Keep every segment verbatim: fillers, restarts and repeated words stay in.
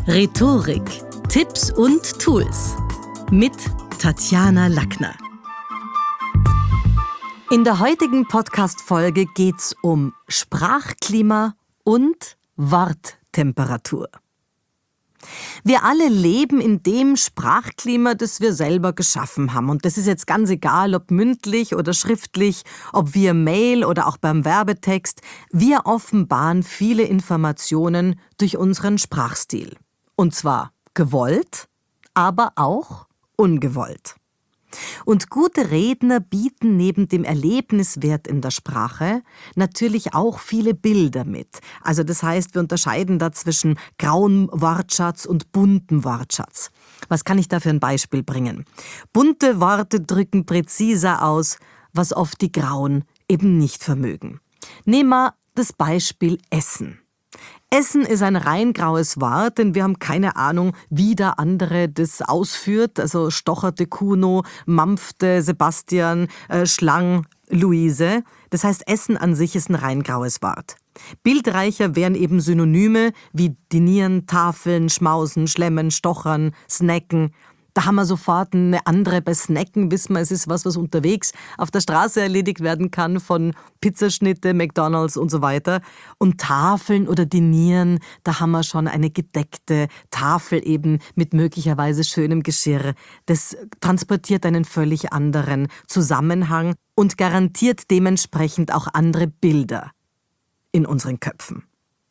Rhetorik, Tipps und Tools mit Tatjana Lackner. In der heutigen Podcast-Folge geht's um Sprachklima und Worttemperatur. Wir alle leben in dem Sprachklima, das wir selber geschaffen haben. Und das ist jetzt ganz egal, ob mündlich oder schriftlich, ob via Mail oder auch beim Werbetext. Wir offenbaren viele Informationen durch unseren Sprachstil. Und zwar gewollt, aber auch ungewollt. Und gute Redner bieten neben dem Erlebniswert in der Sprache natürlich auch viele Bilder mit. Also das heißt, wir unterscheiden da zwischen grauem Wortschatz und buntem Wortschatz. Was kann ich da für ein Beispiel bringen? Bunte Worte drücken präziser aus, was oft die grauen eben nicht vermögen. Nehmen wir das Beispiel Essen. Essen ist ein rein graues Wort, denn wir haben keine Ahnung, wie der andere das ausführt. Also stocherte Kuno, mampfte Sebastian, äh, schlang Luise. Das heißt, Essen an sich ist ein rein graues Wort. Bildreicher wären eben Synonyme wie dinieren, tafeln, schmausen, schlemmen, stochern, snacken. Da haben wir sofort eine andere. Bei Snacken wissen wir, es ist was, was unterwegs auf der Straße erledigt werden kann, von Pizzaschnitte, McDonald's und so weiter. Und Tafeln oder Dinieren, da haben wir schon eine gedeckte Tafel eben mit möglicherweise schönem Geschirr. Das transportiert einen völlig anderen Zusammenhang und garantiert dementsprechend auch andere Bilder in unseren Köpfen.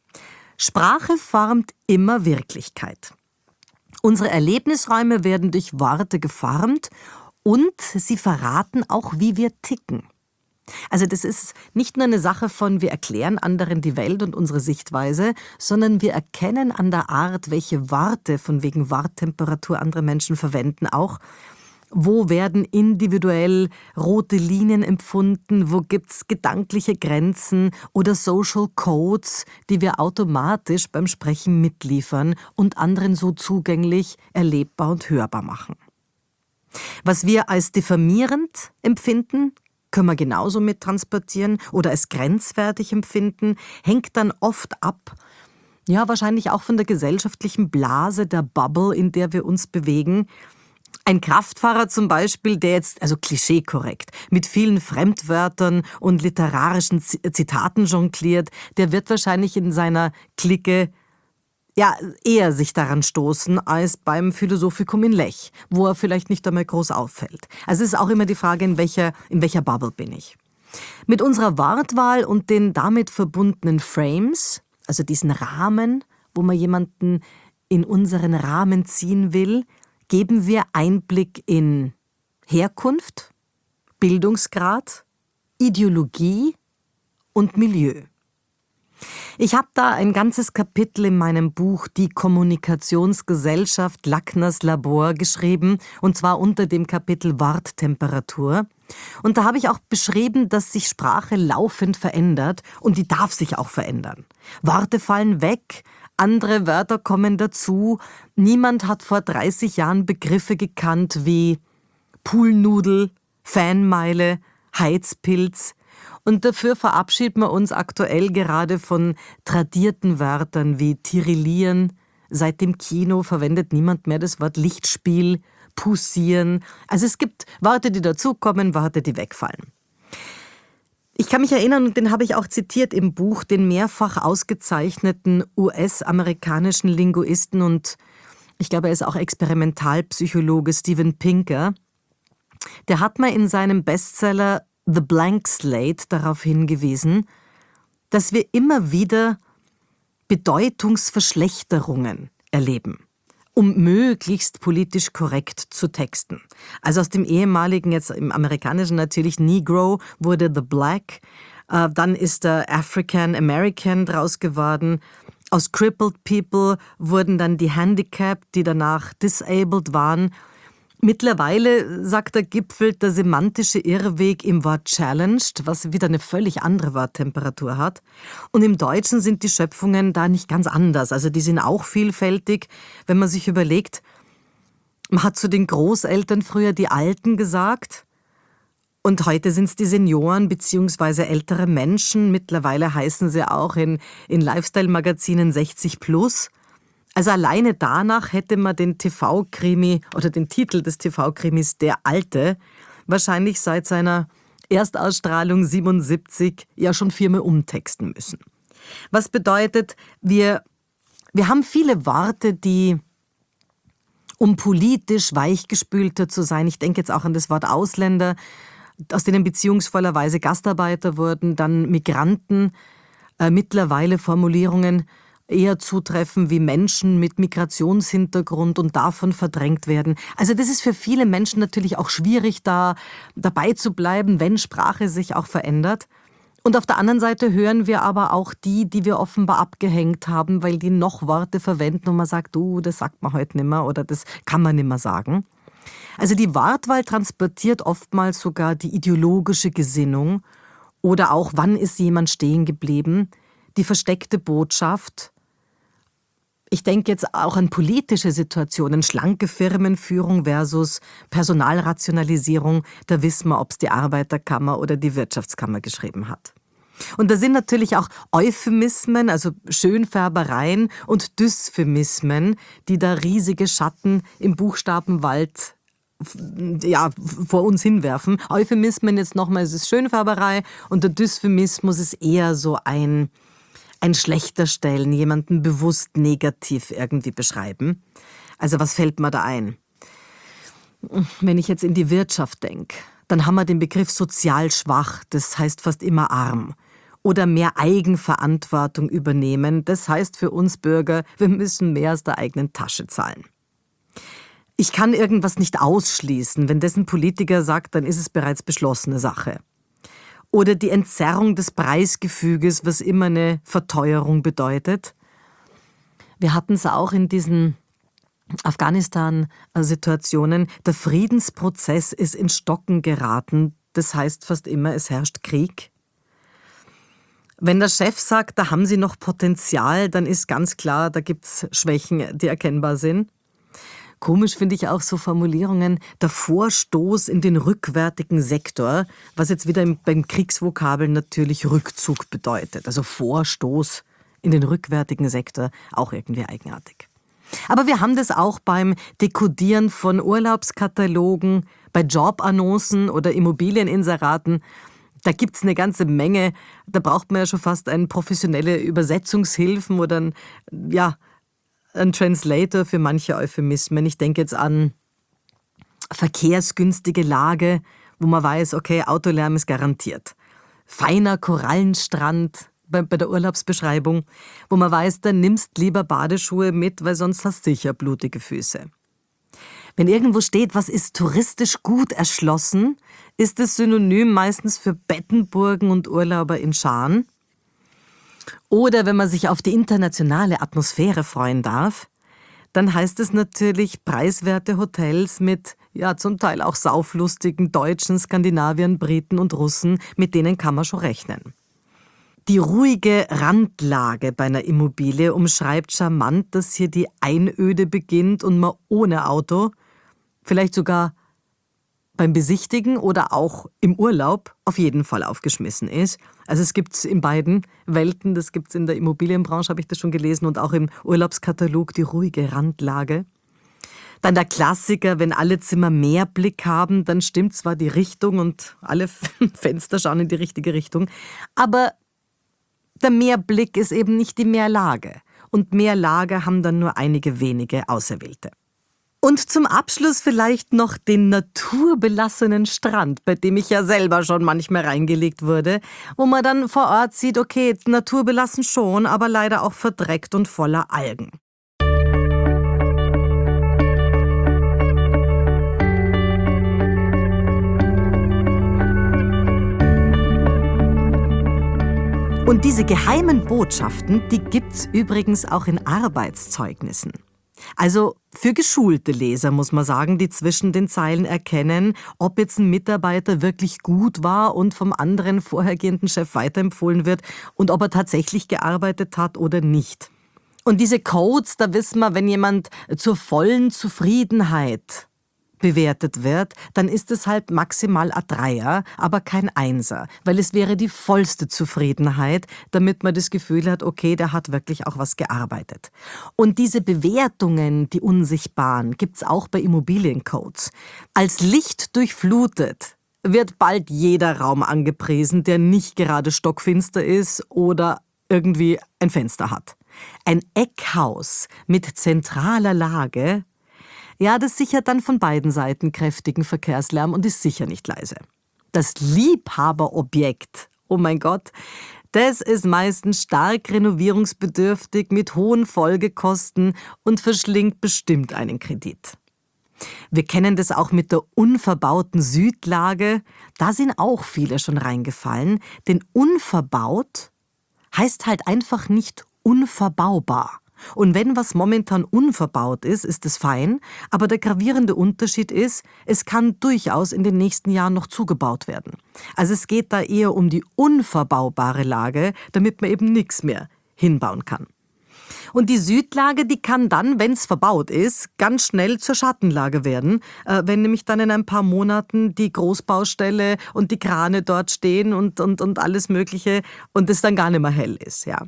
Sprache formt immer Wirklichkeit. Unsere Erlebnisräume werden durch Worte geformt und sie verraten auch, wie wir ticken. Also das ist nicht nur eine Sache von, wir erklären anderen die Welt und unsere Sichtweise, sondern wir erkennen an der Art, welche Worte von wegen Worttemperatur andere Menschen verwenden auch. Wo werden individuell rote Linien empfunden? Wo gibt's gedankliche Grenzen oder Social Codes, die wir automatisch beim Sprechen mitliefern und anderen so zugänglich, erlebbar und hörbar machen? Was wir als diffamierend empfinden, können wir genauso mit transportieren oder als grenzwertig empfinden, hängt dann oft ab, ja, wahrscheinlich auch von der gesellschaftlichen Blase, der Bubble, in der wir uns bewegen. Ein Kraftfahrer zum Beispiel, der jetzt, also klischeekorrekt, mit vielen Fremdwörtern und literarischen Zitaten jongliert, der wird wahrscheinlich in seiner Clique ja eher sich daran stoßen als beim Philosophikum in Lech, wo er vielleicht nicht einmal groß auffällt. Also es ist auch immer die Frage, in welcher, in welcher Bubble bin ich. Mit unserer Wortwahl und den damit verbundenen Frames, also diesen Rahmen, wo man jemanden in unseren Rahmen ziehen will, geben wir Einblick in Herkunft, Bildungsgrad, Ideologie und Milieu. Ich habe da ein ganzes Kapitel in meinem Buch Die Kommunikationsgesellschaft Lackners Labor geschrieben, und zwar unter dem Kapitel Worttemperatur. Und da habe ich auch beschrieben, dass sich Sprache laufend verändert und die darf sich auch verändern. Worte fallen weg, andere Wörter kommen dazu. Niemand hat vor dreißig Jahren Begriffe gekannt wie Poolnudel, Fanmeile, Heizpilz. Und dafür verabschieden wir uns aktuell gerade von tradierten Wörtern wie tirillieren. Seit dem Kino verwendet niemand mehr das Wort Lichtspiel, poussieren. Also es gibt Worte, die dazukommen, Worte, die wegfallen. Ich kann mich erinnern, und den habe ich auch zitiert im Buch, den mehrfach ausgezeichneten U S-amerikanischen Linguisten und ich glaube, er ist auch Experimentalpsychologe Steven Pinker. Der hat mal in seinem Bestseller The Blank Slate darauf hingewiesen, dass wir immer wieder Bedeutungsverschlechterungen erleben, um möglichst politisch korrekt zu texten. Also aus dem ehemaligen, jetzt im amerikanischen natürlich Negro, wurde The Black, äh, dann ist der African American draus geworden. Aus Crippled People wurden dann die Handicapped, die danach Disabled waren. Mittlerweile, sagt der Gipfel, der semantische Irrweg im Wort challenged, was wieder eine völlig andere Worttemperatur hat. Und im Deutschen sind die Schöpfungen da nicht ganz anders. Also die sind auch vielfältig, wenn man sich überlegt, man hat zu den Großeltern früher die Alten gesagt und heute sind es die Senioren bzw. ältere Menschen. Mittlerweile heißen sie auch in, in Lifestyle-Magazinen sechzig plus. Also alleine danach hätte man den T V-Krimi oder den Titel des T V-Krimis Der Alte wahrscheinlich seit seiner Erstausstrahlung siebenundsiebzig ja schon viermal umtexten müssen. Was bedeutet, wir, wir haben viele Worte, die, um politisch weichgespülter zu sein, ich denke jetzt auch an das Wort Ausländer, aus denen beziehungsvollerweise Gastarbeiter wurden, dann Migranten, äh, mittlerweile Formulierungen eher zutreffen wie Menschen mit Migrationshintergrund und davon verdrängt werden. Also das ist für viele Menschen natürlich auch schwierig, da dabei zu bleiben, wenn Sprache sich auch verändert. Und auf der anderen Seite hören wir aber auch die, die wir offenbar abgehängt haben, weil die noch Worte verwenden und man sagt, du, das sagt man heute nicht mehr oder das kann man nicht mehr sagen. Also die Wortwahl transportiert oftmals sogar die ideologische Gesinnung oder auch, wann ist jemand stehen geblieben, die versteckte Botschaft. Ich denke jetzt auch an politische Situationen, schlanke Firmenführung versus Personalrationalisierung. Da wissen wir, ob es die Arbeiterkammer oder die Wirtschaftskammer geschrieben hat. Und da sind natürlich auch Euphemismen, also Schönfärbereien und Dysphemismen, die da riesige Schatten im Buchstabenwald ja, vor uns hinwerfen. Euphemismen jetzt nochmal, es ist Schönfärberei und der Dysphemismus ist eher so ein ein schlechter Stellen, jemanden bewusst negativ irgendwie beschreiben. Also was fällt mir da ein? Wenn ich jetzt in die Wirtschaft denke, dann haben wir den Begriff sozial schwach, das heißt fast immer arm. Oder mehr Eigenverantwortung übernehmen, das heißt für uns Bürger, wir müssen mehr aus der eigenen Tasche zahlen. Ich kann irgendwas nicht ausschließen, wenn das ein Politiker sagt, dann ist es bereits beschlossene Sache. Oder die Entzerrung des Preisgefüges, was immer eine Verteuerung bedeutet. Wir hatten es auch in diesen Afghanistan-Situationen. Der Friedensprozess ist in Stocken geraten. Das heißt fast immer, es herrscht Krieg. Wenn der Chef sagt, da haben Sie noch Potenzial, dann ist ganz klar, da gibt es Schwächen, die erkennbar sind. Komisch finde ich auch so Formulierungen, der Vorstoß in den rückwärtigen Sektor, was jetzt wieder beim Kriegsvokabel natürlich Rückzug bedeutet. Also Vorstoß in den rückwärtigen Sektor, auch irgendwie eigenartig. Aber wir haben das auch beim Dekodieren von Urlaubskatalogen, bei Jobannoncen oder Immobilieninseraten. Da gibt es eine ganze Menge, da braucht man ja schon fast eine professionelle Übersetzungshilfen oder ein, ja, ein Translator für manche Euphemismen. Ich denke jetzt an verkehrsgünstige Lage, wo man weiß, okay, Autolärm ist garantiert. Feiner Korallenstrand bei, bei der Urlaubsbeschreibung, wo man weiß, dann nimmst lieber Badeschuhe mit, weil sonst hast du sicher blutige Füße. Wenn irgendwo steht, was ist touristisch gut erschlossen, ist es synonym meistens für Bettenburgen und Urlauber in Scharen. Oder wenn man sich auf die internationale Atmosphäre freuen darf, dann heißt es natürlich preiswerte Hotels mit, ja, zum Teil auch sauflustigen Deutschen, Skandinaviern, Briten und Russen, mit denen kann man schon rechnen. Die ruhige Randlage bei einer Immobilie umschreibt charmant, dass hier die Einöde beginnt und man ohne Auto, vielleicht sogar beim Besichtigen oder auch im Urlaub auf jeden Fall aufgeschmissen ist. Also es gibt es in beiden Welten, das gibt es in der Immobilienbranche, habe ich das schon gelesen, und auch im Urlaubskatalog die ruhige Randlage. Dann der Klassiker, wenn alle Zimmer Meerblick haben, dann stimmt zwar die Richtung und alle Fenster schauen in die richtige Richtung, aber der Meerblick ist eben nicht die Meerlage. Und Meerlage haben dann nur einige wenige Auserwählte. Und zum Abschluss vielleicht noch den naturbelassenen Strand, bei dem ich ja selber schon manchmal reingelegt wurde, wo man dann vor Ort sieht, okay, naturbelassen schon, aber leider auch verdreckt und voller Algen. Und diese geheimen Botschaften, die gibt's übrigens auch in Arbeitszeugnissen. Also für geschulte Leser muss man sagen, die zwischen den Zeilen erkennen, ob jetzt ein Mitarbeiter wirklich gut war und vom anderen vorhergehenden Chef weiterempfohlen wird und ob er tatsächlich gearbeitet hat oder nicht. Und diese Codes, da wissen wir, wenn jemand zur vollen Zufriedenheit bewertet wird, dann ist es halt maximal ein Dreier, aber kein Einser, weil es wäre die vollste Zufriedenheit, damit man das Gefühl hat, okay, der hat wirklich auch was gearbeitet. Und diese Bewertungen, die unsichtbaren, gibt's auch bei Immobiliencodes. Als Licht durchflutet wird bald jeder Raum angepriesen, der nicht gerade stockfinster ist oder irgendwie ein Fenster hat. Ein Eckhaus mit zentraler Lage, ja, das sichert dann von beiden Seiten kräftigen Verkehrslärm und ist sicher nicht leise. Das Liebhaberobjekt, oh mein Gott, das ist meistens stark renovierungsbedürftig mit hohen Folgekosten und verschlingt bestimmt einen Kredit. Wir kennen das auch mit der unverbauten Südlage. Da sind auch viele schon reingefallen, denn unverbaut heißt halt einfach nicht unverbaubar. Und wenn was momentan unverbaut ist, ist es fein, aber der gravierende Unterschied ist, es kann durchaus in den nächsten Jahren noch zugebaut werden. Also es geht da eher um die unverbaubare Lage, damit man eben nichts mehr hinbauen kann. Und die Südlage, die kann dann, wenn es verbaut ist, ganz schnell zur Schattenlage werden, äh, wenn nämlich dann in ein paar Monaten die Großbaustelle und die Krane dort stehen und, und, und alles Mögliche und es dann gar nicht mehr hell ist. Ja.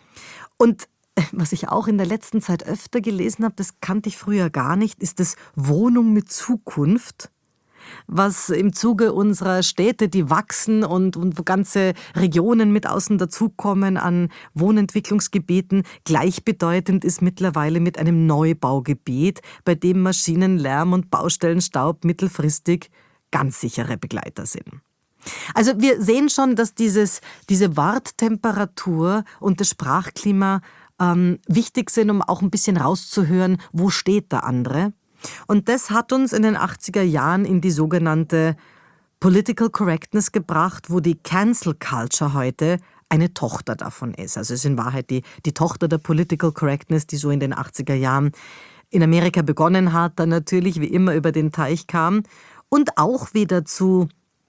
Und was ich auch in der letzten Zeit öfter gelesen habe, das kannte ich früher gar nicht, ist das Wohnung mit Zukunft, was im Zuge unserer Städte, die wachsen und, und wo ganze Regionen mit außen dazukommen an Wohnentwicklungsgebieten, gleichbedeutend ist mittlerweile mit einem Neubaugebiet, bei dem Maschinenlärm und Baustellenstaub mittelfristig ganz sichere Begleiter sind. Also wir sehen schon, dass dieses, diese Warttemperatur und das Sprachklima ähm, wichtig sind, um auch ein bisschen rauszuhören, wo steht der andere. Und das hat uns in den achtziger Jahren in die sogenannte Political Correctness gebracht, wo die Cancel Culture heute eine Tochter davon ist. Also es ist in Wahrheit die, die Tochter der Political Correctness, die so in den achtziger Jahren in Amerika begonnen hat, dann natürlich wie immer über den Teich kam und auch wieder zu,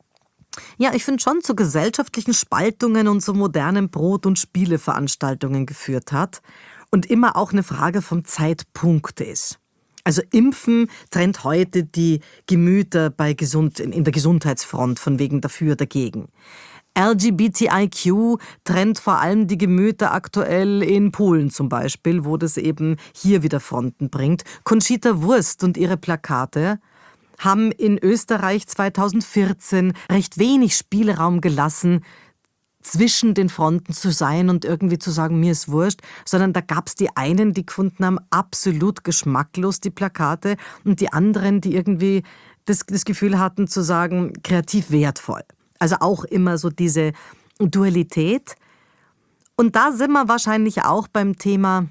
ja, ich finde schon zu gesellschaftlichen Spaltungen und so modernen Brot- und Spieleveranstaltungen geführt hat und immer auch eine Frage vom Zeitpunkt ist. Also Impfen trennt heute die Gemüter bei Gesund, in der Gesundheitsfront von wegen dafür, dagegen. L G B T I Q trennt vor allem die Gemüter aktuell in Polen zum Beispiel, wo das eben hier wieder Fronten bringt. Conchita Wurst und ihre Plakate haben in Österreich zweitausendvierzehn recht wenig Spielraum gelassen, zwischen den Fronten zu sein und irgendwie zu sagen, mir ist wurscht, sondern da gab es die einen, die gefunden haben, absolut geschmacklos die Plakate und die anderen, die irgendwie das, das Gefühl hatten zu sagen, kreativ wertvoll. Also auch immer so diese Dualität. Und da sind wir wahrscheinlich auch beim Thema,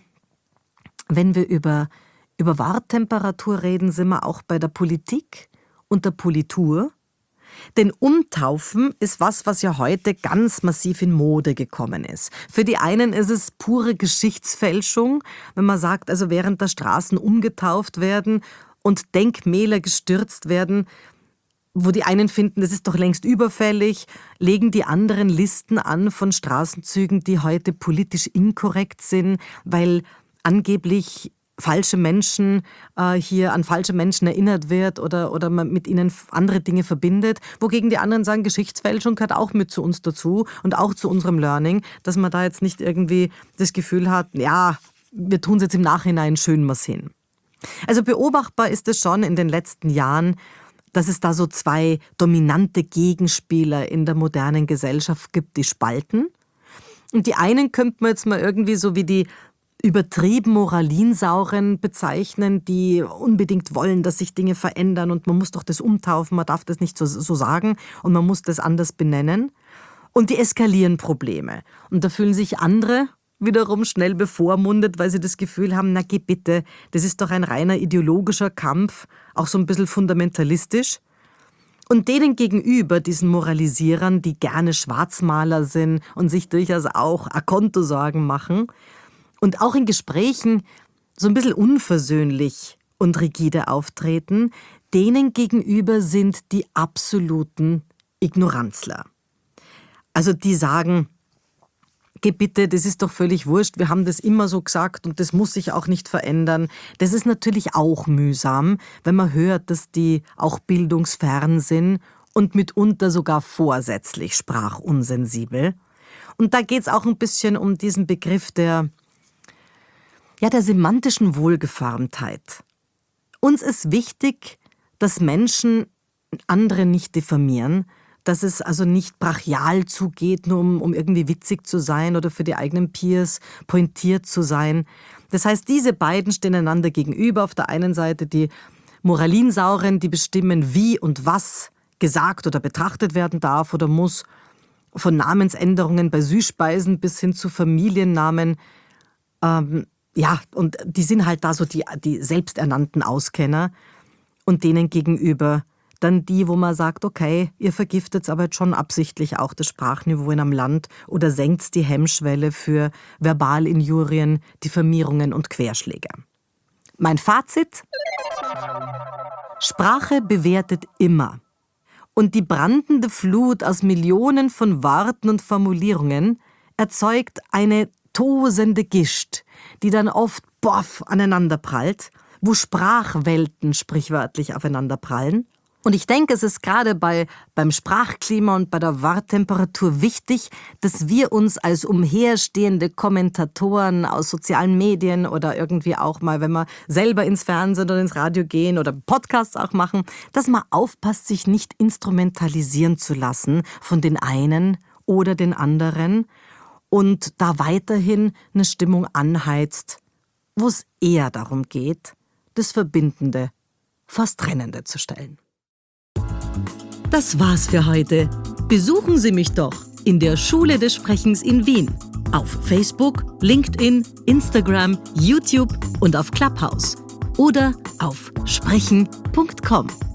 wenn wir über, über Warttemperatur reden, sind wir auch bei der Politik und der Politur. Denn Umtaufen ist was, was ja heute ganz massiv in Mode gekommen ist. Für die einen ist es pure Geschichtsfälschung, wenn man sagt, also während der Straßen umgetauft werden und Denkmäler gestürzt werden, wo die einen finden, das ist doch längst überfällig, legen die anderen Listen an von Straßenzügen, die heute politisch inkorrekt sind, weil angeblich falsche Menschen äh, hier an falsche Menschen erinnert wird oder, oder man mit ihnen andere Dinge verbindet, wogegen die anderen sagen, Geschichtsfälschung gehört auch mit zu uns dazu und auch zu unserem Learning, dass man da jetzt nicht irgendwie das Gefühl hat, ja, wir tun es jetzt im Nachhinein schön was hin. Also beobachtbar ist es schon in den letzten Jahren, dass es da so zwei dominante Gegenspieler in der modernen Gesellschaft gibt, die spalten. Und die einen könnte man jetzt mal irgendwie so wie die übertrieben Moralinsauren bezeichnen, die unbedingt wollen, dass sich Dinge verändern und man muss doch das umtaufen, man darf das nicht so, so sagen und man muss das anders benennen. Und die eskalieren Probleme. Und da fühlen sich andere wiederum schnell bevormundet, weil sie das Gefühl haben, na geh bitte, das ist doch ein reiner ideologischer Kampf, auch so ein bisschen fundamentalistisch. Und denen gegenüber, diesen Moralisierern, die gerne Schwarzmaler sind und sich durchaus auch Akontosorgen machen, und auch in Gesprächen so ein bisschen unversöhnlich und rigide auftreten, denen gegenüber sind die absoluten Ignoranzler. Also die sagen, geh bitte, das ist doch völlig wurscht, wir haben das immer so gesagt und das muss sich auch nicht verändern. Das ist natürlich auch mühsam, wenn man hört, dass die auch bildungsfern sind und mitunter sogar vorsätzlich sprachunsensibel. Und da geht es auch ein bisschen um diesen Begriff der, ja, der semantischen Wohlgeformtheit. Uns ist wichtig, dass Menschen andere nicht diffamieren, dass es also nicht brachial zugeht, nur um, um irgendwie witzig zu sein oder für die eigenen Peers pointiert zu sein. Das heißt, diese beiden stehen einander gegenüber. Auf der einen Seite die Moralinsauren, die bestimmen, wie und was gesagt oder betrachtet werden darf oder muss, von Namensänderungen bei Süßspeisen bis hin zu Familiennamen. Ähm, ja, und die sind halt da so die, die selbsternannten Auskenner und denen gegenüber dann die, wo man sagt, okay, ihr vergiftet aber jetzt schon absichtlich auch das Sprachniveau in einem Land oder senkt die Hemmschwelle für Verbalinjurien, Diffamierungen und Querschläge. Mein Fazit? Sprache bewertet immer. Und die brandende Flut aus Millionen von Worten und Formulierungen erzeugt eine tosende Gischt, die dann oft boff aneinanderprallt, wo Sprachwelten sprichwörtlich aufeinanderprallen. Und ich denke, es ist gerade bei, beim Sprachklima und bei der Worttemperatur wichtig, dass wir uns als umherstehende Kommentatoren aus sozialen Medien oder irgendwie auch mal, wenn wir selber ins Fernsehen oder ins Radio gehen oder Podcasts auch machen, dass man aufpasst, sich nicht instrumentalisieren zu lassen von den einen oder den anderen und da weiterhin eine Stimmung anheizt, wo es eher darum geht, das Verbindende vors Trennende zu stellen. Das war's für heute. Besuchen Sie mich doch in der Schule des Sprechens in Wien. Auf Facebook, LinkedIn, Instagram, YouTube und auf Clubhouse. Oder auf sprechen punkt com.